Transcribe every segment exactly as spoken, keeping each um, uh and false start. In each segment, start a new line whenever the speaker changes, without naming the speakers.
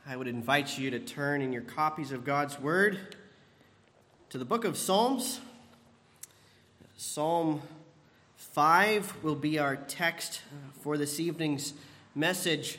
I would invite you to turn in your copies of God's Word to the book of Psalms. Psalm five will be our text for this evening's message.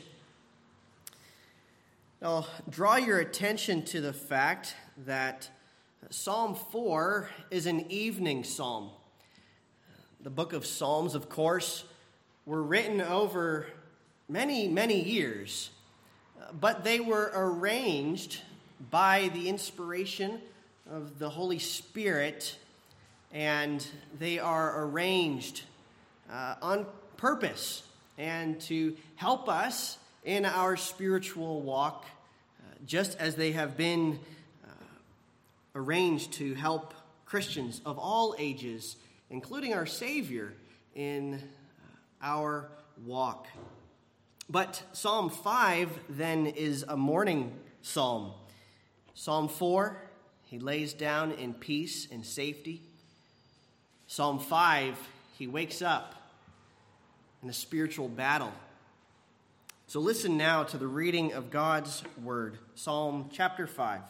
I'll draw your attention to the fact that Psalm four is an evening psalm. The book of Psalms, of course, were written over many, many years, but they were arranged by the inspiration of the Holy Spirit, and they are arranged uh, on purpose and to help us in our spiritual walk, uh, just as they have been uh, arranged to help Christians of all ages, including our Savior, in uh, our walk. But Psalm five, then, is a morning psalm. Psalm four, he lays down in peace and safety. Psalm five, he wakes up in a spiritual battle. So listen now to the reading of God's word. Psalm chapter five.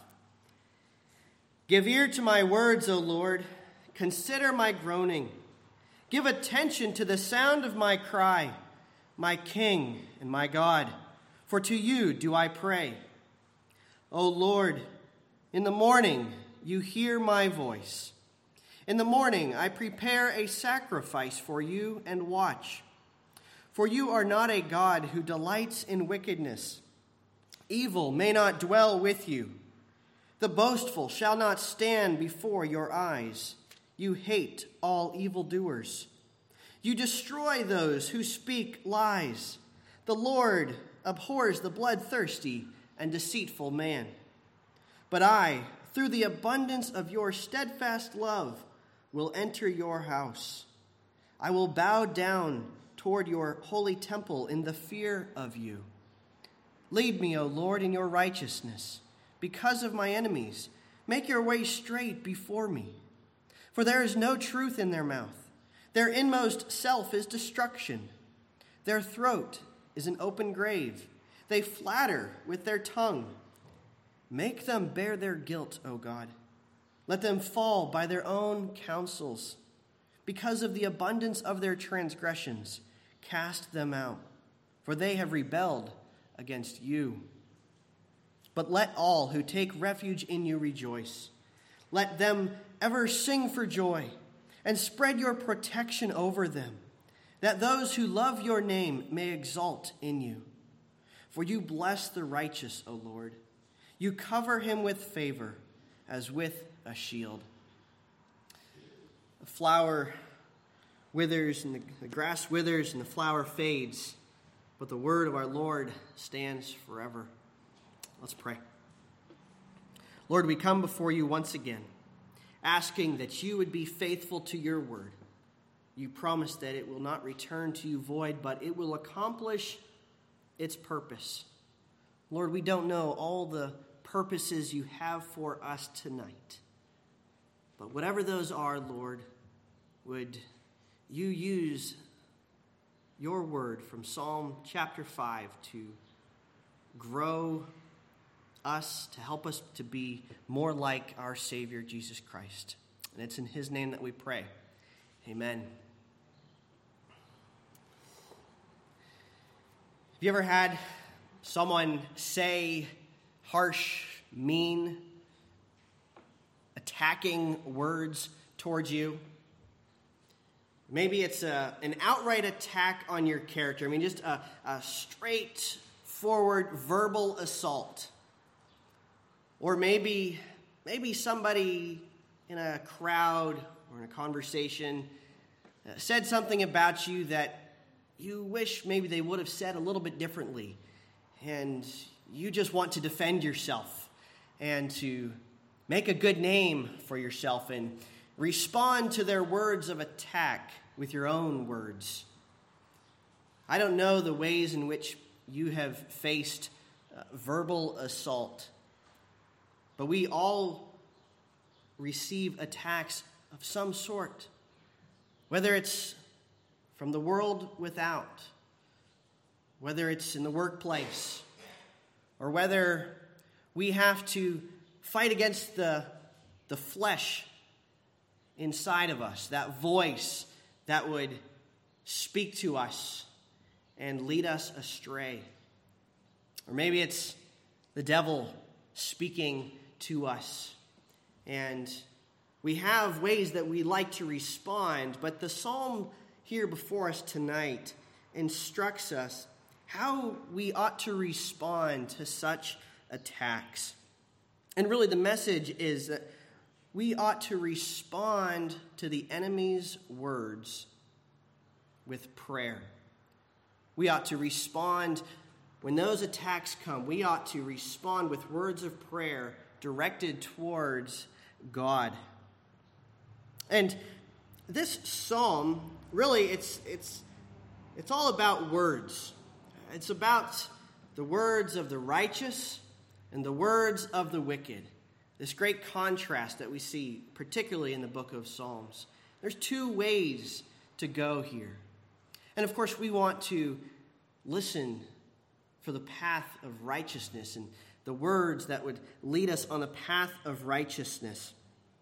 Give ear to my words, O Lord. Consider my groaning. Give attention to the sound of my cry, my King and my God, for to you do I pray. O Lord, in the morning you hear my voice. In the morning I prepare a sacrifice for you and watch. For you are not a God who delights in wickedness. Evil may not dwell with you. The boastful shall not stand before your eyes. You hate all evildoers. You destroy those who speak lies. The Lord abhors the bloodthirsty and deceitful man. But I, through the abundance of your steadfast love, will enter your house. I will bow down toward your holy temple in the fear of you. Lead me, O Lord, in your righteousness. Because of my enemies, make your way straight before me. For there is no truth in their mouth. Their inmost self is destruction. Their throat is an open grave. They flatter with their tongue. Make them bear their guilt, O God. Let them fall by their own counsels. Because of the abundance of their transgressions, cast them out, for they have rebelled against you. But let all who take refuge in you rejoice. Let them ever sing for joy, and spread your protection over them, that those who love your name may exult in you. For you bless the righteous, O Lord. You cover him with favor, as with a shield. The flower withers, and the, the grass withers, and the flower fades, but the word of our Lord stands forever. Let's pray. Lord, we come before you once again, asking that you would be faithful to your word. You promise that it will not return to you void, but it will accomplish its purpose. Lord, we don't know all the purposes you have for us tonight. But whatever those are, Lord, would you use your word from Psalm chapter five to grow us, to help us to be more like our Savior, Jesus Christ. And it's in his name that we pray. Amen. Have you ever had someone say harsh, mean, attacking words towards you? Maybe it's a, an outright attack on your character. I mean, just a, a straightforward verbal assault. Or maybe, maybe somebody in a crowd or in a conversation said something about you that you wish maybe they would have said a little bit differently. And you just want to defend yourself and to make a good name for yourself and respond to their words of attack with your own words. I don't know the ways in which you have faced uh, verbal assault, but we all receive attacks of some sort, whether it's from the world without, whether it's in the workplace, or whether we have to fight against the, the flesh inside of us, that voice that would speak to us and lead us astray. Or maybe it's the devil speaking to us. And we have ways that we like to respond, but the psalm here before us tonight instructs us how we ought to respond to such attacks. And really the message is that we ought to respond to the enemy's words with prayer. We ought to respond when those attacks come. We ought to respond with words of prayer directed towards God. And this psalm, really, it's it's it's all about words. It's about the words of the righteous and the words of the wicked. This great contrast that we see, particularly in the book of Psalms. There's two ways to go here. And of course, we want to listen for the path of righteousness and the words that would lead us on the path of righteousness.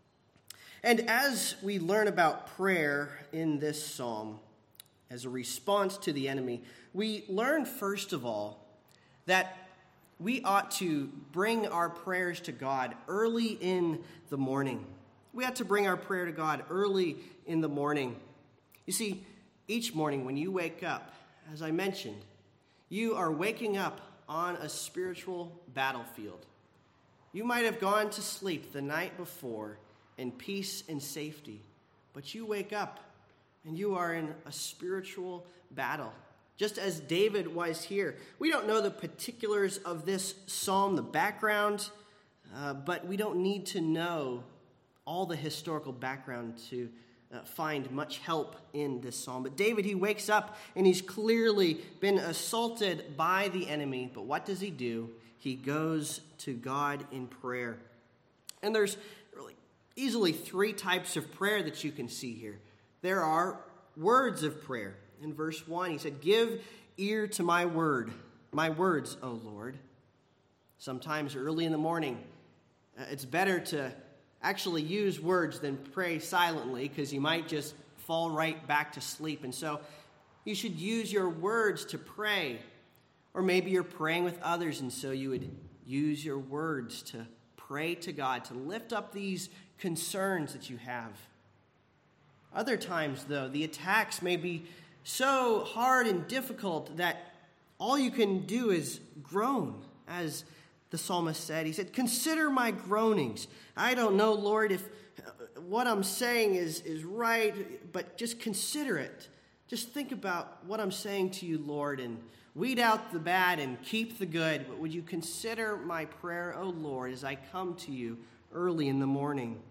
And as we learn about prayer in this psalm, as a response to the enemy, we learn, first of all, that we ought to bring our prayers to God early in the morning. We ought to bring our prayer to God early in the morning. You see, each morning when you wake up, as I mentioned, you are waking up on a spiritual battlefield. You might have gone to sleep the night before in peace and safety, but you wake up and you are in a spiritual battle, just as David was here. We don't know the particulars of this psalm, the background, uh, but we don't need to know all the historical background to uh, find much help in this psalm. But David, he wakes up and he's clearly been assaulted by the enemy. But what does he do? He goes to God in prayer. And there's really easily three types of prayer that you can see here. There are words of prayer. In verse one, he said, "Give ear to my word, my words, O Lord." Sometimes early in the morning, uh, it's better to actually use words than pray silently, because you might just fall right back to sleep. And so you should use your words to pray. Or maybe you're praying with others, and so you would use your words to pray to God, to lift up these concerns that you have. Other times, though, the attacks may be so hard and difficult that all you can do is groan, as the psalmist said. He said, "Consider my groanings." I don't know, Lord, if what I'm saying is, is right, but just consider it. Just think about what I'm saying to you, Lord, and weed out the bad and keep the good. But would you consider my prayer, O Lord, as I come to you early in the morning?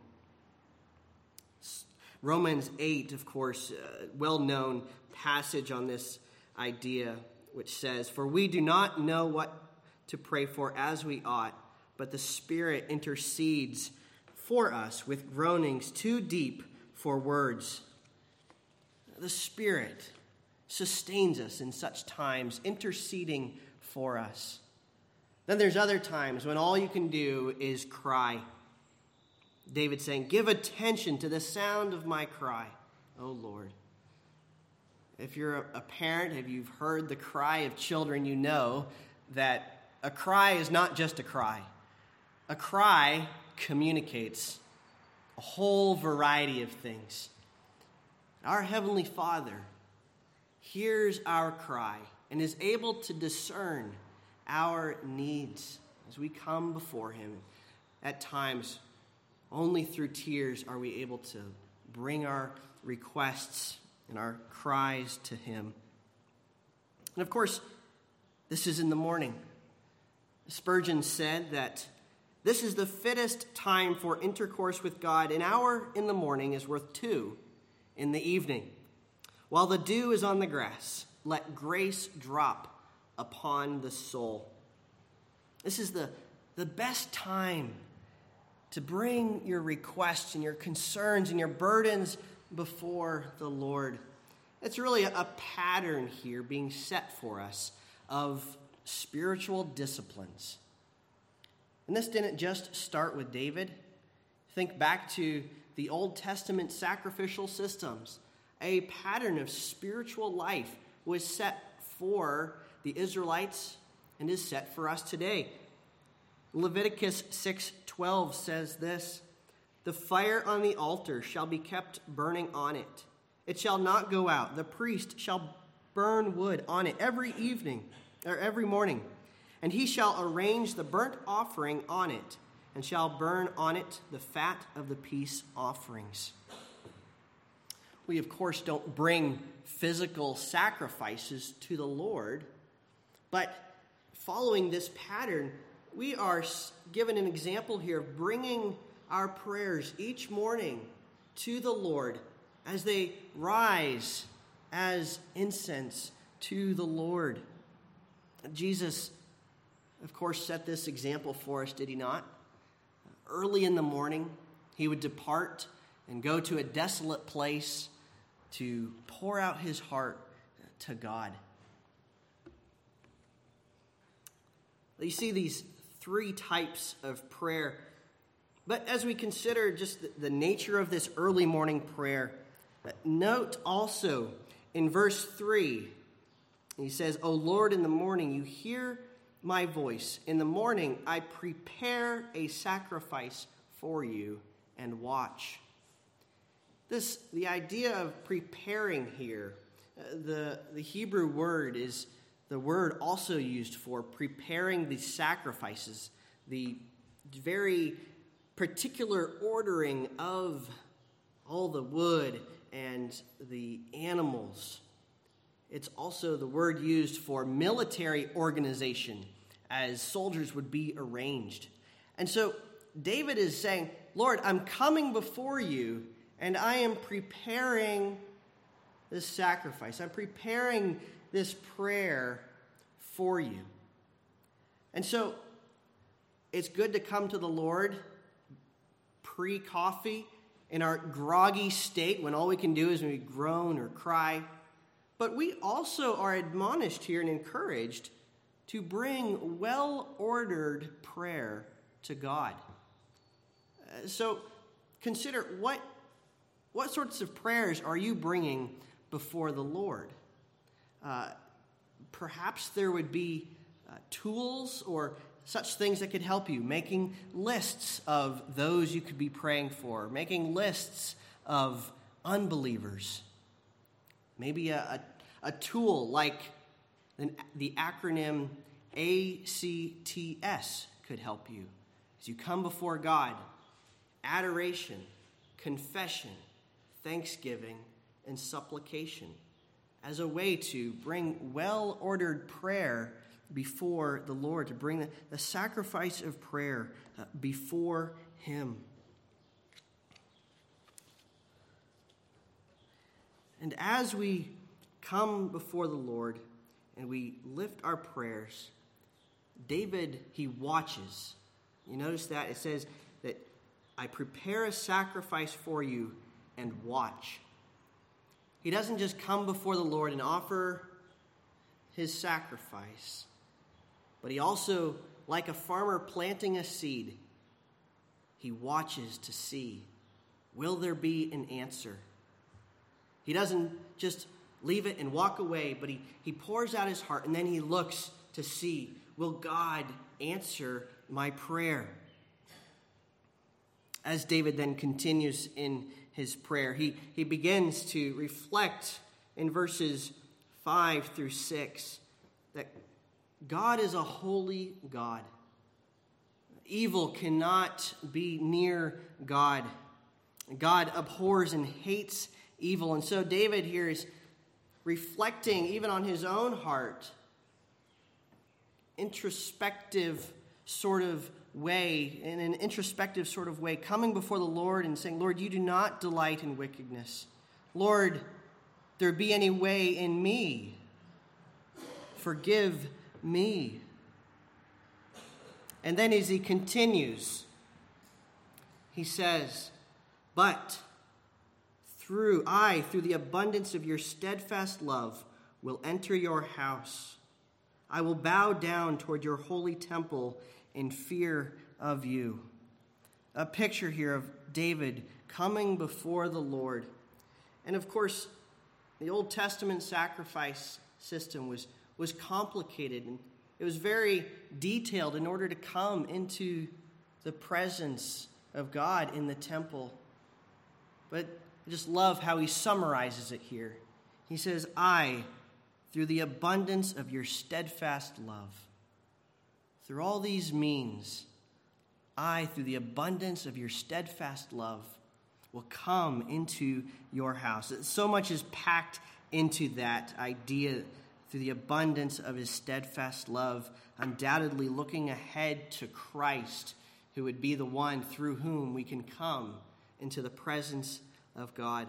Romans eight, of course, a well-known passage on this idea, which says, "For we do not know what to pray for as we ought, but the Spirit intercedes for us with groanings too deep for words." The Spirit sustains us in such times, interceding for us. Then there's other times when all you can do is cry. David saying, "Give attention to the sound of my cry, O Lord." If you're a parent, if you've heard the cry of children, you know that a cry is not just a cry. A cry communicates a whole variety of things. Our Heavenly Father hears our cry and is able to discern our needs as we come before him. At times, only through tears are we able to bring our requests and our cries to him. And of course, this is in the morning. Spurgeon said that this is the fittest time for intercourse with God. An hour in the morning is worth two in the evening. While the dew is on the grass, let grace drop upon the soul. This is the, the best time to bring your requests and your concerns and your burdens before the Lord. It's really a, a pattern here being set for us of spiritual disciplines. And this didn't just start with David. Think back to the Old Testament sacrificial systems. A pattern of spiritual life was set for the Israelites and is set for us today. Leviticus six twelve says this, "The fire on the altar shall be kept burning on it. It shall not go out. The priest shall burn wood on it every evening, or every morning. And he shall arrange the burnt offering on it, and shall burn on it the fat of the peace offerings." We, of course, don't bring physical sacrifices to the Lord, but following this pattern, we are given an example here of bringing our prayers each morning to the Lord as they rise as incense to the Lord. Jesus, of course, set this example for us, did he not? Early in the morning, he would depart and go to a desolate place to pour out his heart to God. You see these three types of prayer. But as we consider just the nature of this early morning prayer, note also in verse three, he says, "O Lord, in the morning you hear my voice. In the morning I prepare a sacrifice for you and watch." This, the idea of preparing here, uh, the, the Hebrew word is the word also used for preparing the sacrifices, the very particular ordering of all the wood and the animals. It's also the word used for military organization, as soldiers would be arranged. And so David is saying, "Lord, I'm coming before you, and I am preparing this sacrifice. I'm preparing this prayer for you." And so it's good to come to the Lord pre-coffee in our groggy state when all we can do is maybe groan or cry. But we also are admonished here and encouraged to bring well-ordered prayer to God. Uh, so consider what, what sorts of prayers are you bringing before the Lord? Uh, perhaps there would be uh, tools or such things that could help you, making lists of those you could be praying for, making lists of unbelievers. Maybe a, a, a tool like an, the acronym A C T S could help you as you come before God. Adoration, confession, thanksgiving, and supplication as a way to bring well-ordered prayer before the Lord, to bring the, the sacrifice of prayer uh, before him. And as we come before the Lord and we lift our prayers, David, he watches. You notice that? It says that I prepare a sacrifice for you and watch. He doesn't just come before the Lord and offer his sacrifice, but he also, like a farmer planting a seed, he watches to see, will there be an answer? He doesn't just leave it and walk away, but he, he pours out his heart, and then he looks to see, will God answer my prayer? As David then continues in his prayer, he, he begins to reflect in verses five through six that God is a holy God. Evil cannot be near God. God abhors and hates evil. And so David here is reflecting even on his own heart, introspective sort of way, in an introspective sort of way, coming before the Lord and saying, Lord, you do not delight in wickedness. Lord, there be any way in me. Forgive me. And then as he continues, he says, but through I, through the abundance of your steadfast love, will enter your house. I will bow down toward your holy temple in fear of you. A picture here of David coming before the Lord. And of course, the Old Testament sacrifice system was, was complicated, and it was very detailed in order to come into the presence of God in the temple. But I just love how he summarizes it here. He says, I, through the abundance of your steadfast love, through all these means, I, through the abundance of your steadfast love, will come into your house. So much is packed into that idea, through the abundance of his steadfast love, undoubtedly looking ahead to Christ, who would be the one through whom we can come into the presence of God.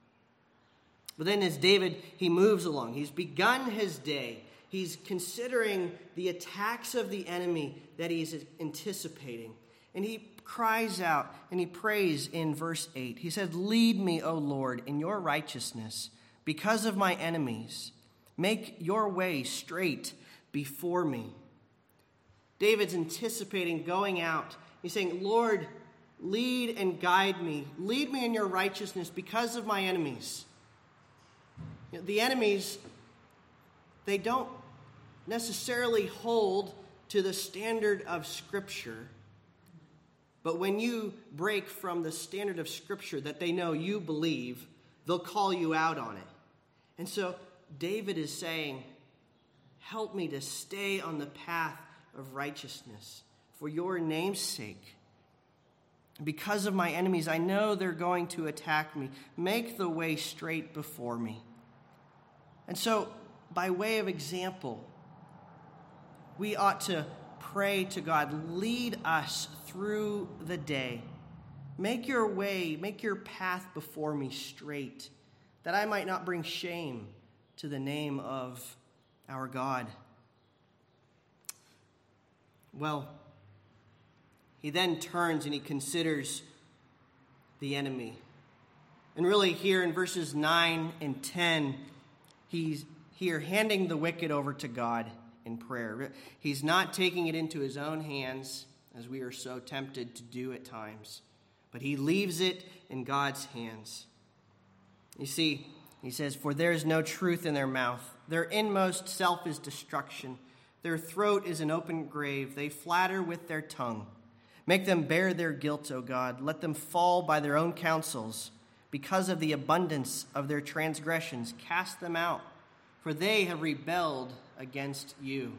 But then as David, he moves along. He's begun his day. He's considering the attacks of the enemy that he's anticipating. And he cries out and he prays in verse eight. He said, lead me, O Lord, in your righteousness because of my enemies. Make your way straight before me. David's anticipating going out. He's saying, Lord, lead and guide me. Lead me in your righteousness because of my enemies. You know, the enemies, they don't necessarily hold to the standard of Scripture. But when you break from the standard of Scripture that they know you believe, they'll call you out on it. And so David is saying, help me to stay on the path of righteousness for your name's sake. Because of my enemies, I know they're going to attack me. Make the way straight before me. And so, by way of example, we ought to pray to God, lead us through the day. Make your way, make your path before me straight, that I might not bring shame to the name of our God. Well, he then turns and he considers the enemy. And really here in verses nine and ten, he's here handing the wicked over to God in prayer. He's not taking it into his own hands, as we are so tempted to do at times, but he leaves it in God's hands. You see, he says, for there is no truth in their mouth. Their inmost self is destruction. Their throat is an open grave. They flatter with their tongue. Make them bear their guilt, O God. Let them fall by their own counsels. Because of the abundance of their transgressions, cast them out, for they have rebelled against you.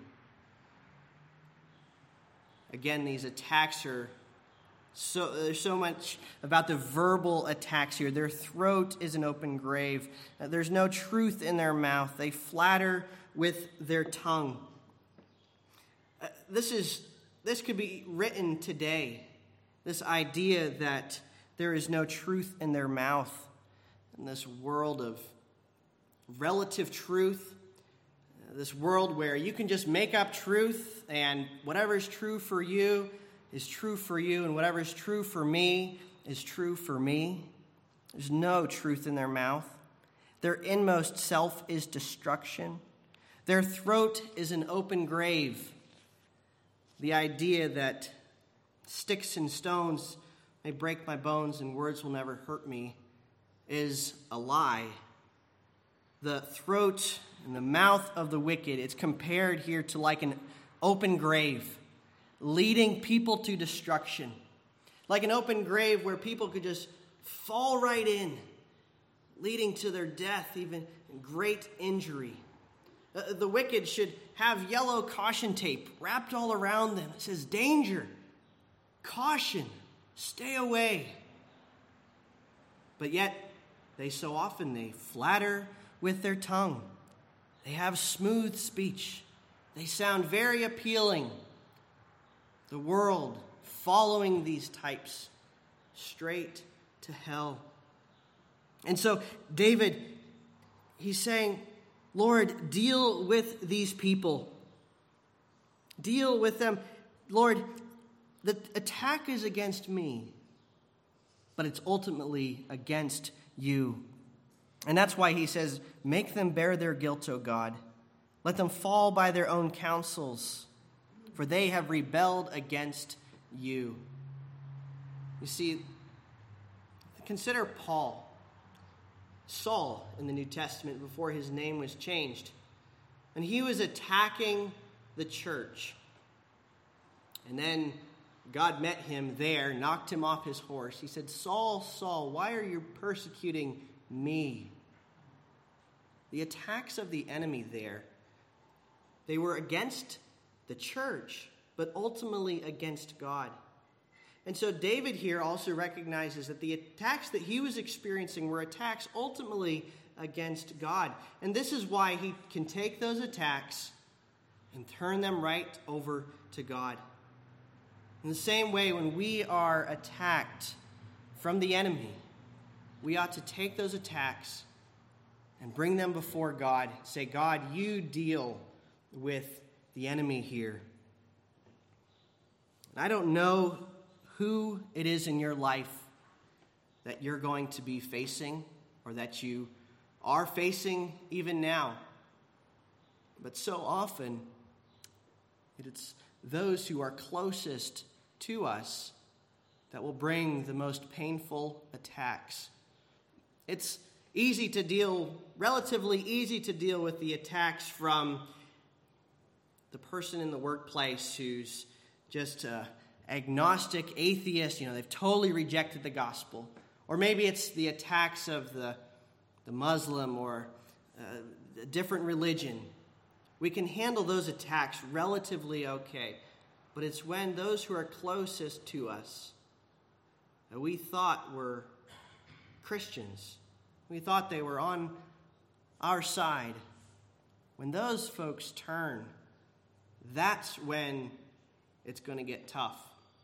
Again, these attacks are so, there's so much about the verbal attacks here. Their throat is an open grave. There's no truth in their mouth. They flatter with their tongue. Uh, this is this could be written today. This idea that there is no truth in their mouth in this world of relative truth, this world where you can just make up truth and whatever is true for you is true for you and whatever is true for me is true for me. There's no truth in their mouth. Their inmost self is destruction. Their throat is an open grave. The idea that sticks and stones may break my bones and words will never hurt me is a lie. The throat and the mouth of the wicked, it's compared here to like an open grave, leading people to destruction. Like an open grave where people could just fall right in, leading to their death, even great injury. Uh, the wicked should have yellow caution tape wrapped all around them. It says, danger, caution, stay away. But yet, they so often, they flatter with their tongue. They have smooth speech. They sound very appealing. The world following these types straight to hell. And so David, he's saying, Lord, deal with these people. Deal with them. Lord, the attack is against me, but it's ultimately against you. And that's why he says, make them bear their guilt, O God. Let them fall by their own counsels, for they have rebelled against you. You see, consider Paul, Saul in the New Testament before his name was changed. And he was attacking the church. And then God met him there, knocked him off his horse. He said, Saul, Saul, why are you persecuting me? The attacks of the enemy there, they were against the church, but ultimately against God. And so David here also recognizes that the attacks that he was experiencing were attacks ultimately against God. And this is why he can take those attacks and turn them right over to God. In the same way, when we are attacked from the enemy, we ought to take those attacks and bring them before God. Say, God, you deal with the enemy here. And I don't know who it is in your life that you're going to be facing or that you are facing even now. But so often, it's those who are closest to us that will bring the most painful attacks. It's easy to deal, relatively easy to deal with the attacks from the person in the workplace who's just uh, agnostic, atheist, you know, they've totally rejected the gospel. Or maybe it's the attacks of the, the Muslim or uh, a different religion. We can handle those attacks relatively okay. But it's when those who are closest to us, that we thought were Christians, we thought they were on our side, when those folks turn, that's when it's going to get tough.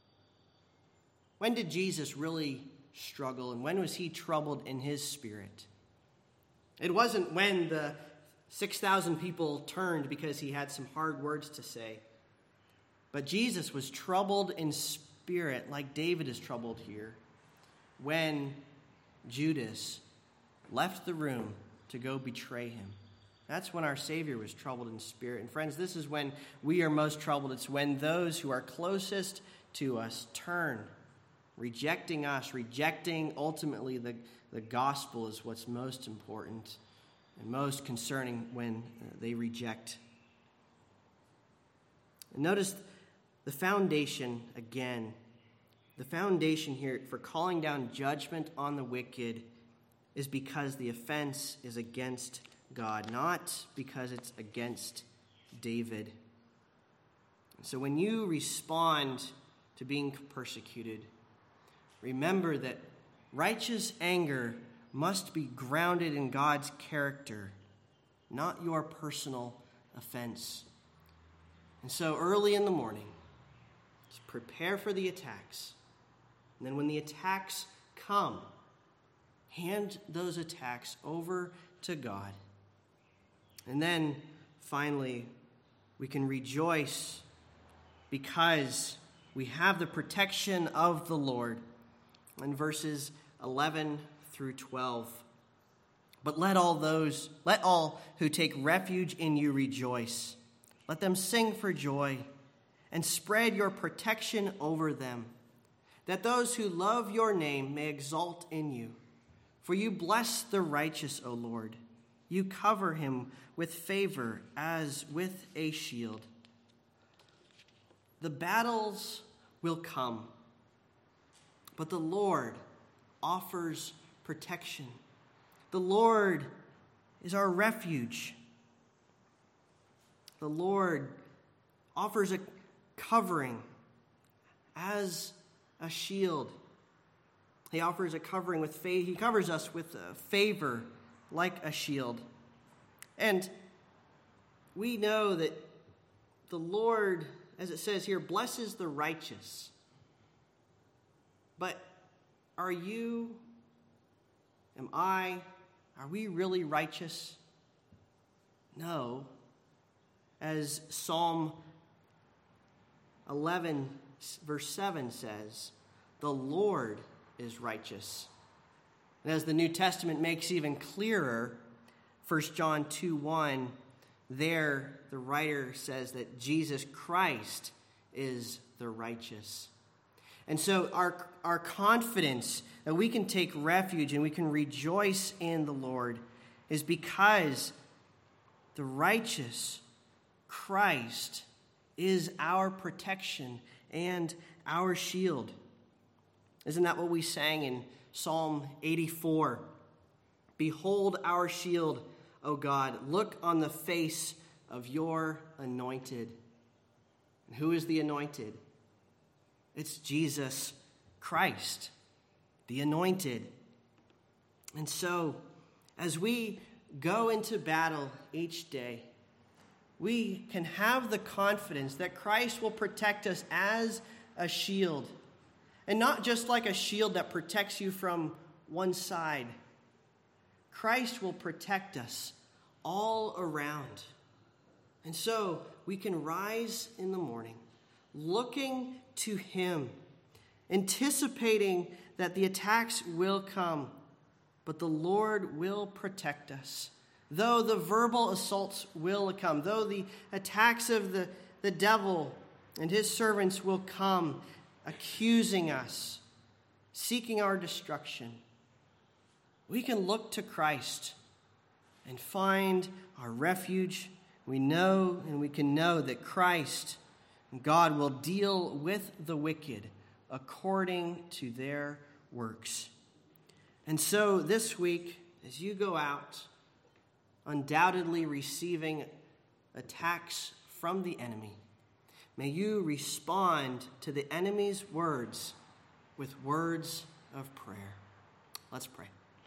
When did Jesus really struggle, and when was he troubled in his spirit? It wasn't when the six thousand people turned because he had some hard words to say. But Jesus was troubled in spirit, like David is troubled here, when Judas left the room to go betray him. That's when our Savior was troubled in spirit. And friends, this is when we are most troubled. It's when those who are closest to us turn, rejecting us, rejecting ultimately the, the gospel is what's most important and most concerning when they reject. And notice the foundation again. The foundation here for calling down judgment on the wicked is because the offense is against God, not because it's against David. So when you respond to being persecuted, remember that righteous anger must be grounded in God's character, not your personal offense. And so early in the morning, just prepare for the attacks. And then when the attacks come, hand those attacks over to God. And then, finally, we can rejoice because we have the protection of the Lord. In verses eleven through twelve. But let all those, let all who take refuge in you rejoice. Let them sing for joy and spread your protection over them, that those who love your name may exult in you. For you bless the righteous, O Lord. You cover him with favor as with a shield. The battles will come, but the Lord offers protection. The Lord is our refuge. The Lord offers a covering as a shield. He offers a covering with favor. He covers us with a favor like a shield. And we know that the Lord, as it says here, blesses the righteous. But are you, am I, are we really righteous? No. As Psalm eleven, verse seven says, the Lord is righteous. And as the New Testament makes even clearer, First John two one, there the writer says that Jesus Christ is the righteous. And so our, our confidence that we can take refuge and we can rejoice in the Lord is because the righteous Christ is our protection and our shield. Isn't that what we sang in Psalm eighty-four? Behold our shield, O God. Look on the face of your anointed. And who is the anointed? It's Jesus Christ, the anointed. And so, as we go into battle each day, we can have the confidence that Christ will protect us as a shield. And not just like a shield that protects you from one side. Christ will protect us all around. And so we can rise in the morning looking to him, anticipating that the attacks will come, but the Lord will protect us. Though the verbal assaults will come, though the attacks of the, the devil and his servants will come, accusing us, seeking our destruction, we can look to Christ and find our refuge. We know and we can know that Christ, God, will deal with the wicked according to their works. And so this week, as you go out, undoubtedly receiving attacks from the enemy, may you respond to the enemy's words with words of prayer. Let's pray.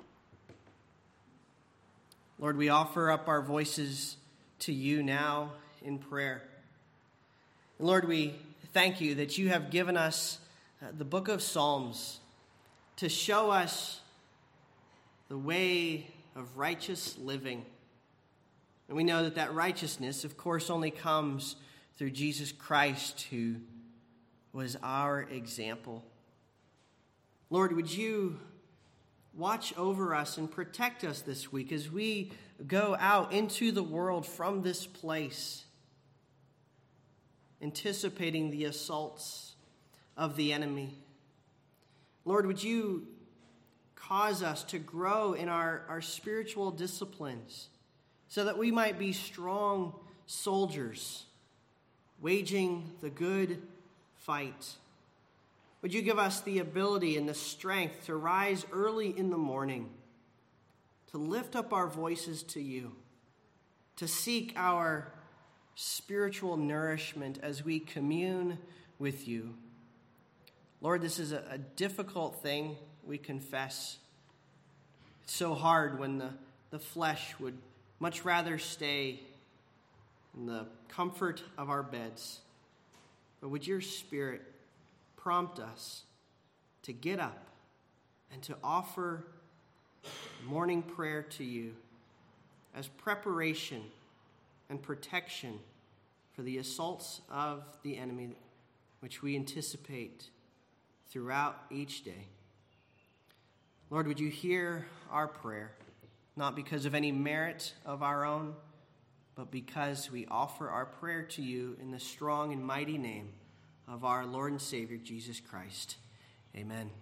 Lord, we offer up our voices to you now in prayer. And Lord, we thank you that you have given us uh, the book of Psalms to show us the way of righteous living. And we know that that righteousness, of course, only comes through Jesus Christ, who was our example. Lord, would you watch over us and protect us this week as we go out into the world from this place, anticipating the assaults of the enemy. Lord, would you cause us to grow in our, our spiritual disciplines so that we might be strong soldiers, waging the good fight. Would you give us the ability and the strength to rise early in the morning, to lift up our voices to you, to seek our spiritual nourishment as we commune with you. Lord, this is a, a difficult thing, we confess. It's so hard when the, the flesh would much rather stay in the comfort of our beds. But would your Spirit prompt us to get up and to offer morning prayer to you as preparation and protection for the assaults of the enemy, which we anticipate throughout each day. Lord, would you hear our prayer, not because of any merit of our own, but because we offer our prayer to you in the strong and mighty name of our Lord and Savior, Jesus Christ. Amen.